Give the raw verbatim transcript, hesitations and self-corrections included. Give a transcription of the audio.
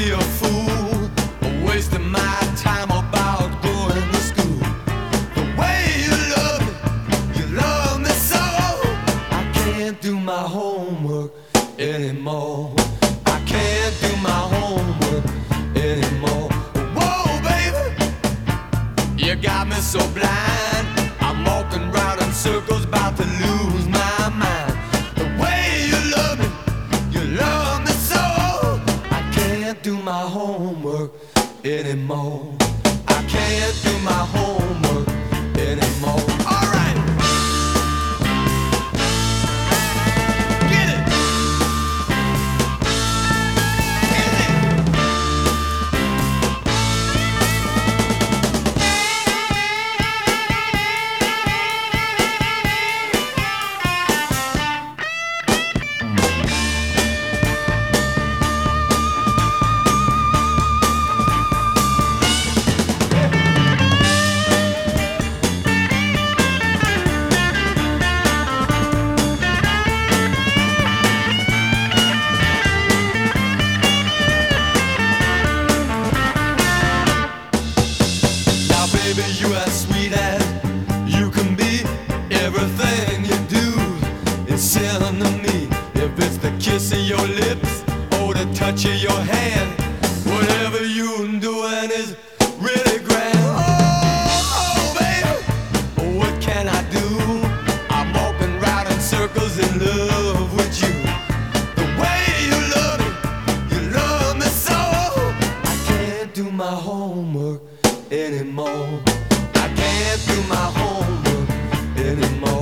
be a fool, wasting my time about going to school. The way you love me, you love me so. I can't do my homework anymore. I can't do my homework anymore. Whoa, baby, you got me so blind. I'm walking round in circles, about to lose my mind. The way you love me, you love me so. I can't do my homework anymore. I can't do my homework anymore. All right, get it, get it. Baby, you as sweet as you can be. Everything you do is selling to me. If it's the kiss of your lips or the touch of your hand, whatever you're doing is really grand. Oh, oh, baby, what can I do? I'm walking round in circles in love with you. The way you love me, you love me so. I can't do my homework anymore. I can't do my homework anymore.